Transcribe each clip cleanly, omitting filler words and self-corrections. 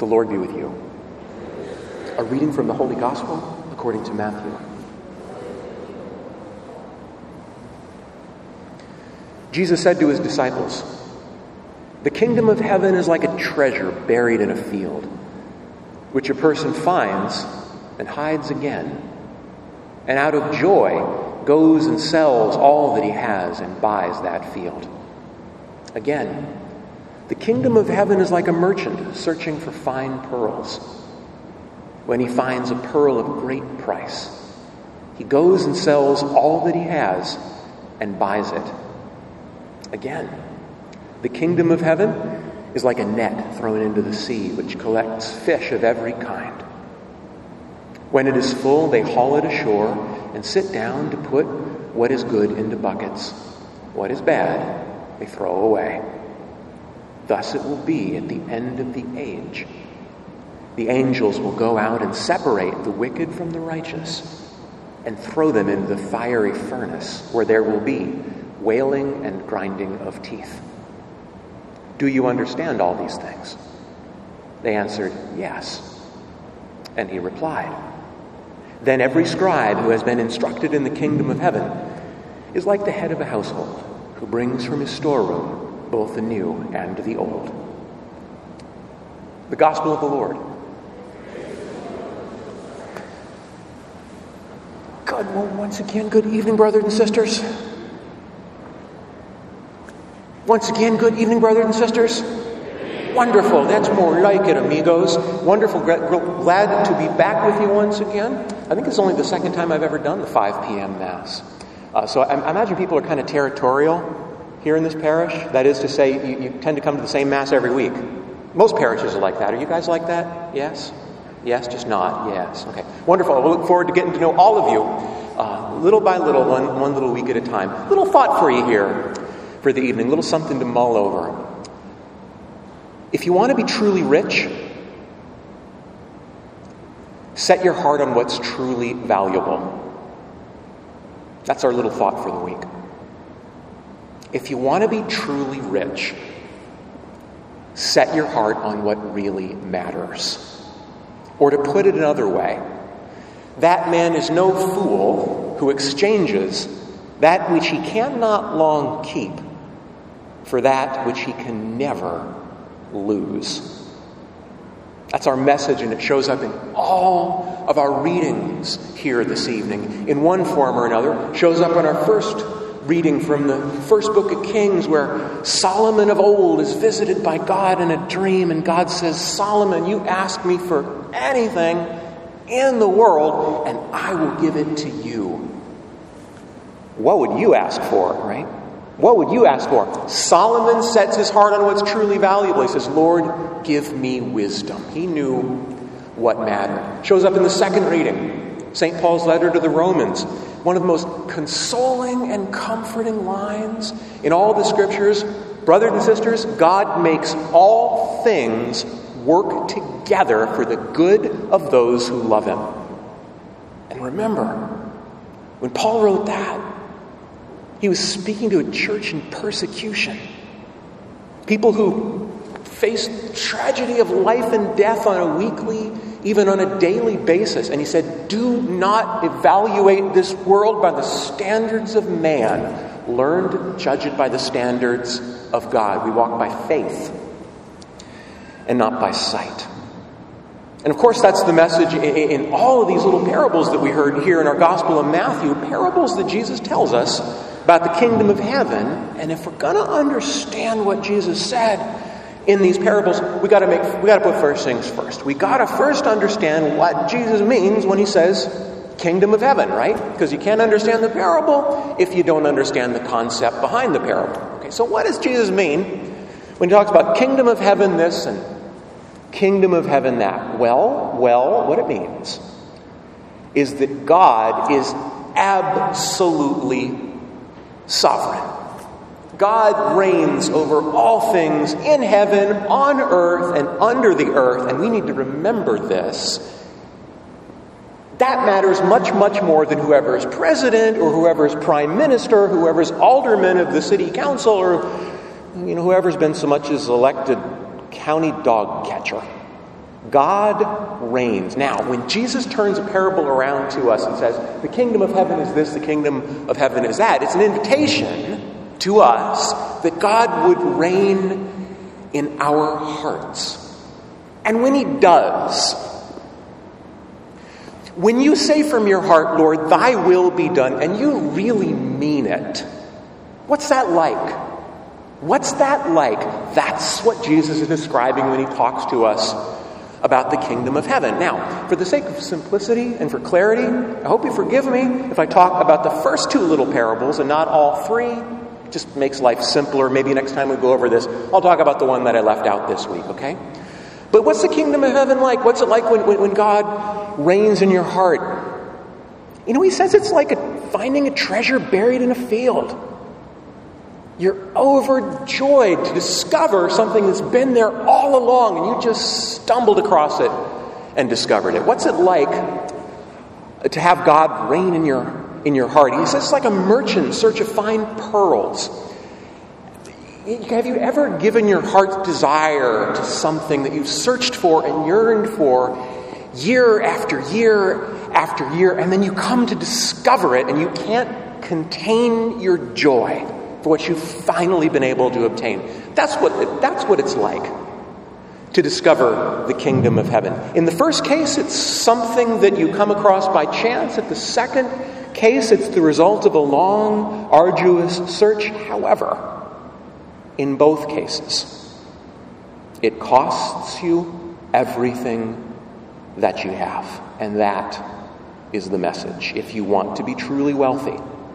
The Lord be with you. A reading from the Holy Gospel according to Matthew. Jesus said to his disciples, "The kingdom of heaven is like a treasure buried in a field, which a person finds and hides again, and out of joy goes and sells all that he has and buys that field. Again, the kingdom of heaven is like a merchant searching for fine pearls. When he finds a pearl of great price, he goes and sells all that he has and buys it. Again, the kingdom of heaven is like a net thrown into the sea, which collects fish of every kind. When it is full, they haul it ashore and sit down to put what is good into buckets. What is bad, they throw away. Thus it will be at the end of the age. The angels will go out and separate the wicked from the righteous and throw them into the fiery furnace, where there will be wailing and grinding of teeth. Do you understand all these things?" They answered, "Yes." And he replied, "Then every scribe who has been instructed in the kingdom of heaven is like the head of a household, who brings from his storeroom both the new and the old." The Gospel of the Lord. Once again, good evening, brothers and sisters. Once again, good evening, brothers and sisters. Wonderful. That's more like it, amigos. Wonderful. Glad to be back with you once again. I think it's only the second time I've ever done the 5 p.m. Mass. So I imagine people are kind of territorial here in this parish. That is to say, you tend to come to the same Mass every week. Most parishes are like that. Are you guys like that? Yes? Yes, just not. Yes. Okay. Wonderful. We'll look forward to getting to know all of you little by little, one little week at a time. Little thought for you here for the evening. Little something to mull over. If you want to be truly rich, set your heart on what's truly valuable. That's our little thought for the week. If you want to be truly rich, set your heart on what really matters. Or to put it another way, that man is no fool who exchanges that which he cannot long keep for that which he can never lose. That's our message, and it shows up in all of our readings here this evening. In one form or another, it shows up in our first reading from the first book of Kings, where Solomon of old is visited by God in a dream, and God says, "Solomon, you ask me for anything in the world, and I will give it to you." What would you ask for, right? What would you ask for? Solomon sets his heart on what's truly valuable. He says, "Lord, give me wisdom." He knew what mattered. Shows up in the second reading, St. Paul's letter to the Romans. One of the most consoling and comforting lines in all the scriptures. Brothers and sisters, God makes all things work together for the good of those who love him. And remember, when Paul wrote that, he was speaking to a church in persecution. People who faced tragedy of life and death on a weekly, even on a daily basis. And he said, "Do not evaluate this world by the standards of man. Learn to judge it by the standards of God. We walk by faith and not by sight." And of course, that's the message in all of these little parables that we heard here in our Gospel of Matthew. Parables that Jesus tells us about the kingdom of heaven. And if we're going to understand what Jesus said in these parables, we got to put first things first. We got to first understand what Jesus means when he says kingdom of heaven, right? Because you can't understand the parable if you don't understand the concept behind the parable. Okay, so what does Jesus mean when he talks about kingdom of heaven this and kingdom of heaven that? Well, what it means is that God is absolutely sovereign. God reigns over all things in heaven, on earth, and under the earth, and we need to remember this. That matters much, much more than whoever is president or whoever is prime minister, whoever is alderman of the city council, or whoever's been so much as elected county dog catcher. God reigns. Now, when Jesus turns a parable around to us and says, the kingdom of heaven is this, the kingdom of heaven is that, it's an invitation to us that God would reign in our hearts. And when he does, when you say from your heart, Lord, thy will be done, and you really mean it, what's that like? What's that like? That's what Jesus is describing when he talks to us about the kingdom of heaven. Now, for the sake of simplicity and for clarity, I hope you forgive me if I talk about the first two little parables and not all three. It just makes life simpler. Maybe next time we go over this, I'll talk about the one that I left out this week, okay? But what's the kingdom of heaven like? What's it like when God reigns in your heart? You know, he says it's like finding a treasure buried in a field. You're overjoyed to discover something that's been there all along, and you just stumbled across it and discovered it. What's it like to have God reign in your heart? He says it's like a merchant in search of fine pearls. Have you ever given your heart's desire to something that you've searched for and yearned for year after year after year, and then you come to discover it and you can't contain your joy for what you've finally been able to obtain? That's what it's like to discover the kingdom of heaven. In the first case, it's something that you come across by chance. In the second case, it's the result of a long, arduous search. However, in both cases, it costs you everything that you have. And that is the message. If you want to be truly wealthy,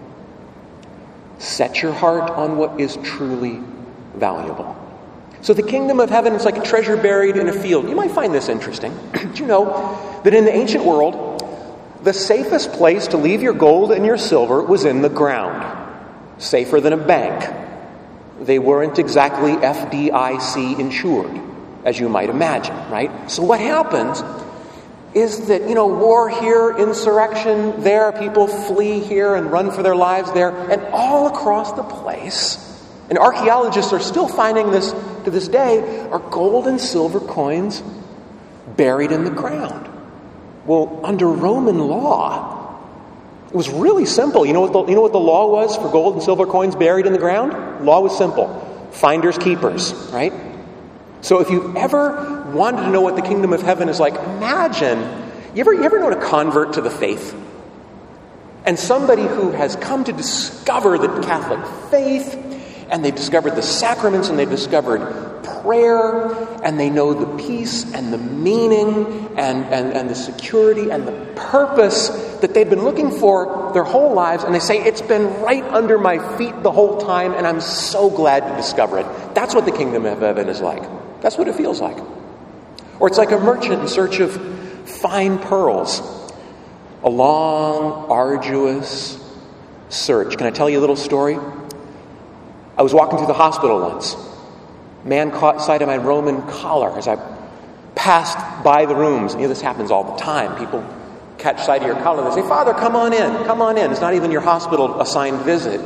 set your heart on what is truly valuable. So the kingdom of heaven is like a treasure buried in a field. You might find this interesting. Did you know that in the ancient world, the safest place to leave your gold and your silver was in the ground? Safer than a bank. They weren't exactly FDIC insured, as you might imagine, right? So what happens is that, war here, insurrection there, people flee here and run for their lives there, and all across the place, and archaeologists are still finding this to this day, are gold and silver coins buried in the ground. Well, under Roman law, it was really simple. You know what the law was for gold and silver coins buried in the ground? Law was simple. Finders keepers, right? So if you've ever wanted to know what the kingdom of heaven is like, imagine, you ever known a convert to the faith? And somebody who has come to discover the Catholic faith, and they've discovered the sacraments, and they've discovered prayer, and they know the peace and the meaning and the security and the purpose that they've been looking for their whole lives, and they say, it's been right under my feet the whole time, and I'm so glad to discover it. That's what the kingdom of heaven is like. That's what it feels like. Or it's like a merchant in search of fine pearls. A long, arduous search. Can I tell you a little story? I was walking through the hospital once. A man caught sight of my Roman collar as I passed by the rooms. This happens all the time. People catch sight of your collar and they say, Father, come on in. It's not even your hospital assigned visit.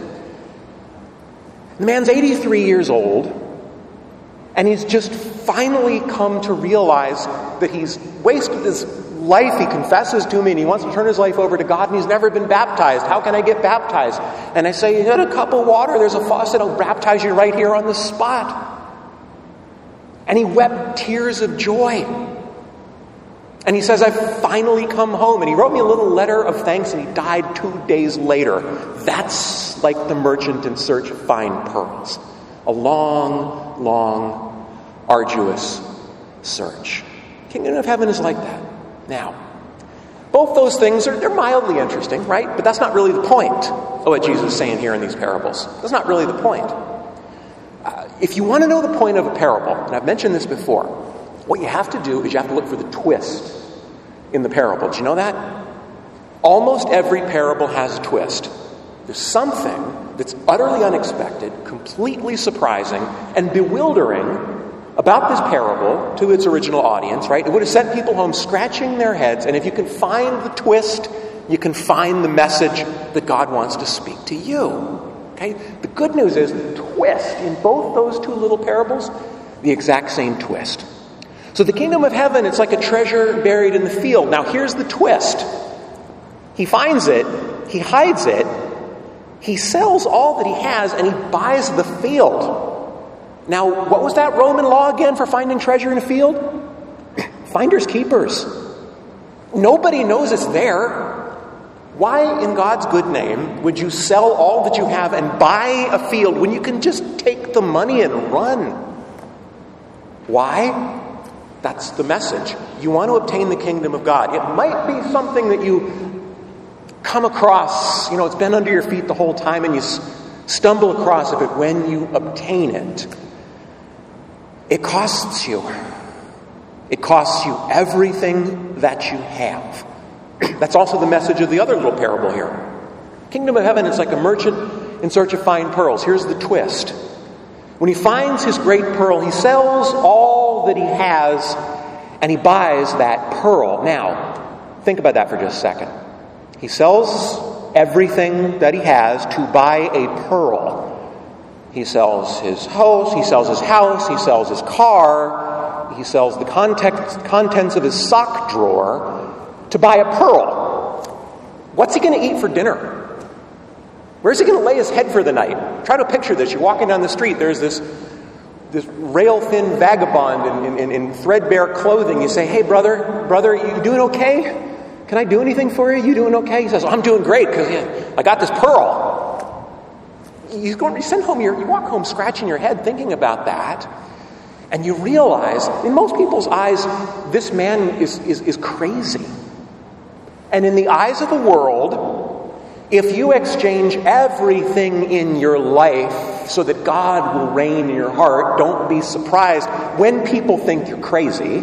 The man's 83 years old, and he's just finally come to realize that he's wasted his life. He confesses to me and he wants to turn his life over to God, and he's never been baptized. How can I get baptized? And I say, you got a cup of water, there's a faucet, I'll baptize you right here on the spot. And he wept tears of joy. And he says, I've finally come home. And he wrote me a little letter of thanks, and he died 2 days later. That's like the merchant in search of fine pearls. A long, long, arduous search. Kingdom of heaven is like that. Now, both those things they're mildly interesting, right? But that's not really the point of what Jesus is saying here in these parables. That's not really the point. If you want to know the point of a parable, and I've mentioned this before, what you have to do is you have to look for the twist in the parable. Do you know that? Almost every parable has a twist. There's something that's utterly unexpected, completely surprising, and bewildering about this parable to its original audience, right? It would have sent people home scratching their heads, and if you can find the twist, you can find the message that God wants to speak to you. Okay? The good news is the twist in both those two little parables, the exact same twist. So the kingdom of heaven, it's like a treasure buried in the field. Now here's the twist. He finds it, he hides it, he sells all that he has, and he buys the field. Now, what was that Roman law again for finding treasure in a field? Finders keepers. Nobody knows it's there. Why, in God's good name, would you sell all that you have and buy a field when you can just take the money and run? Why? That's the message. You want to obtain the kingdom of God. It might be something that you come across, it's been under your feet the whole time and you stumble across it, but when you obtain it, it costs you. It costs you everything that you have. That's also the message of the other little parable here. Kingdom of heaven is like a merchant in search of fine pearls. Here's the twist. When he finds his great pearl, he sells all that he has and he buys that pearl. Now, think about that for just a second. He sells everything that he has to buy a pearl. He sells his house, he sells his car, he sells the contents of his sock drawer to buy a pearl. What's he going to eat for dinner? Where's he going to lay his head for the night? Try to picture this. You're walking down the street, there's this rail-thin vagabond in threadbare clothing. You say, "Hey, brother, you doing okay? Can I do anything for you? You doing okay?" He says, "I'm doing great because I got this pearl." You walk home scratching your head thinking about that, and you realize, in most people's eyes, this man is crazy. And in the eyes of the world, if you exchange everything in your life so that God will reign in your heart, don't be surprised when people think you're crazy.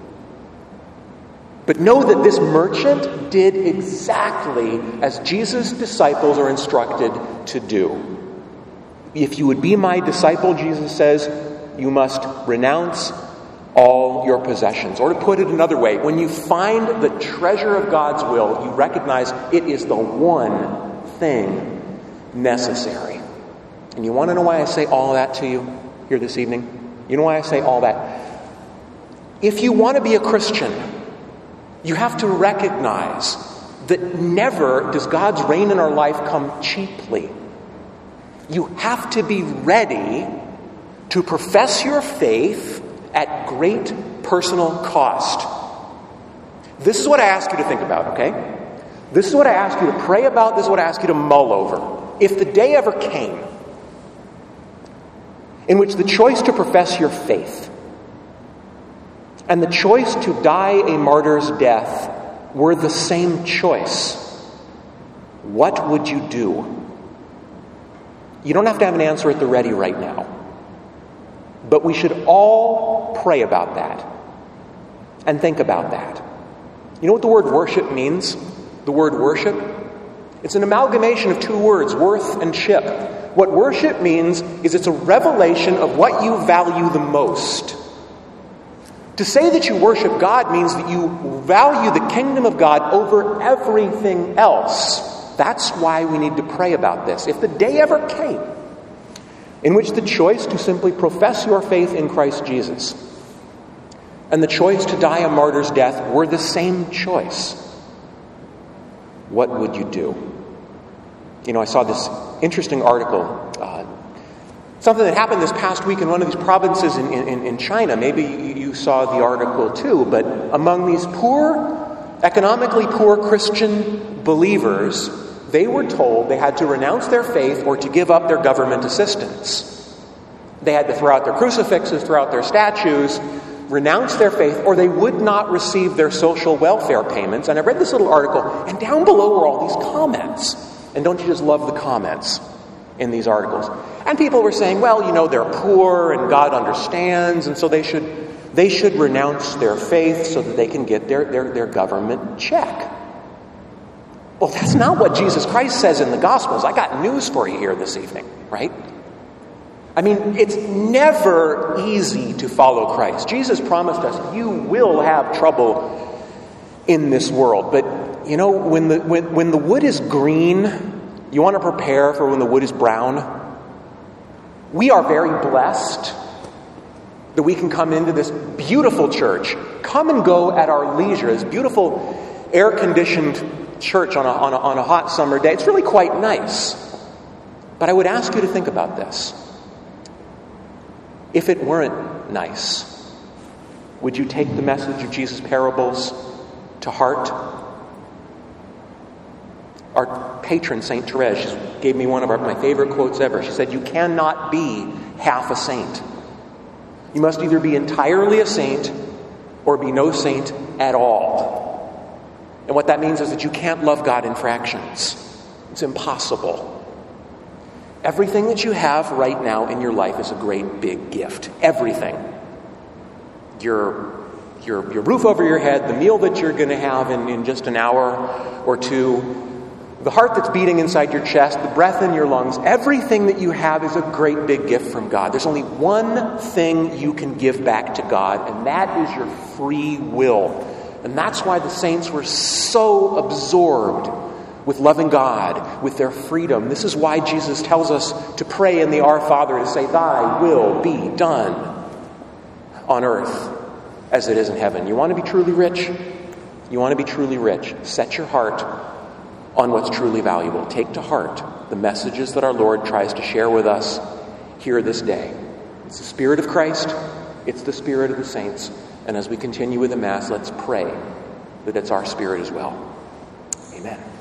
But know that this merchant did exactly as Jesus' disciples are instructed to do. If you would be my disciple, Jesus says, you must renounce all your possessions. Or to put it another way, when you find the treasure of God's will, you recognize it is the one thing necessary. And you want to know why I say all that to you here this evening? You know why I say all that? If you want to be a Christian, you have to recognize that never does God's reign in our life come cheaply. You have to be ready to profess your faith at great personal cost. This is what I ask you to think about, okay? This is what I ask you to pray about. This is what I ask you to mull over. If the day ever came in which the choice to profess your faith and the choice to die a martyr's death were the same choice, what would you do? You don't have to have an answer at the ready right now. But we should all pray about that and think about that. You know what the word worship means? The word worship? It's an amalgamation of two words, worth and ship. What worship means is it's a revelation of what you value the most. To say that you worship God means that you value the kingdom of God over everything else. That's why we need to pray about this. If the day ever came in which the choice to simply profess your faith in Christ Jesus and the choice to die a martyr's death were the same choice, what would you do? I saw this interesting article, something that happened this past week in one of these provinces in China. Maybe you saw the article too, but among these economically poor Christian believers, they were told they had to renounce their faith or to give up their government assistance. They had to throw out their crucifixes, throw out their statues, renounce their faith, or they would not receive their social welfare payments. And I read this little article, and down below were all these comments. And don't you just love the comments in these articles? And people were saying, well, they're poor and God understands, and so they should renounce their faith so that they can get their government check. Well, that's not what Jesus Christ says in the Gospels. I got news for you here this evening, right? I mean, it's never easy to follow Christ. Jesus promised us, you will have trouble in this world. But, when the wood is green, you want to prepare for when the wood is brown. We are very blessed That we can come into this beautiful church, come and go at our leisure, this beautiful air-conditioned church on a hot summer day. It's really quite nice. But I would ask you to think about this. If it weren't nice, would you take the message of Jesus' parables to heart? Our patron, St. Therese, gave me one of my favorite quotes ever. She said, "You cannot be half a saint. You must either be entirely a saint or be no saint at all." And what that means is that you can't love God in fractions. It's impossible. Everything that you have right now in your life is a great big gift. Everything. Your roof over your head, the meal that you're going to have in just an hour or two, the heart that's beating inside your chest, the breath in your lungs, everything that you have is a great big gift from God. There's only one thing you can give back to God, and that is your free will. And that's why the saints were so absorbed with loving God, with their freedom. This is why Jesus tells us to pray in the Our Father, to say, "Thy will be done on earth as it is in heaven." You want to be truly rich? You want to be truly rich? Set your heart on what's truly valuable. Take to heart the messages that our Lord tries to share with us here this day. It's the Spirit of Christ. It's the Spirit of the saints. And as we continue with the Mass, let's pray that it's our spirit as well. Amen.